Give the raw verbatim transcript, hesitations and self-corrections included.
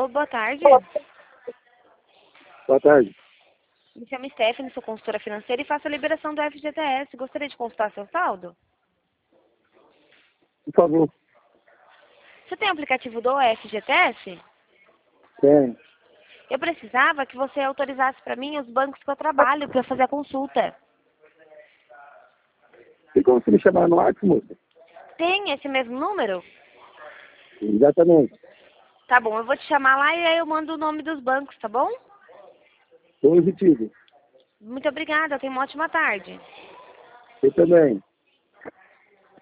Alô, boa tarde. Boa tarde. Me chamo Stephanie, sou consultora financeira e faço a liberação do F G T S. Gostaria de consultar seu saldo? Por favor. Você tem aplicativo do F G T S? Tem. Eu precisava que você autorizasse para mim os bancos que eu trabalho para fazer a consulta. Tem como você me chamar no WhatsApp, moça? Tem esse mesmo número? Exatamente. Tá bom, eu vou te chamar lá e aí eu mando o nome dos bancos, tá bom? Positivo. Muito obrigada, tenha uma ótima tarde. Eu também.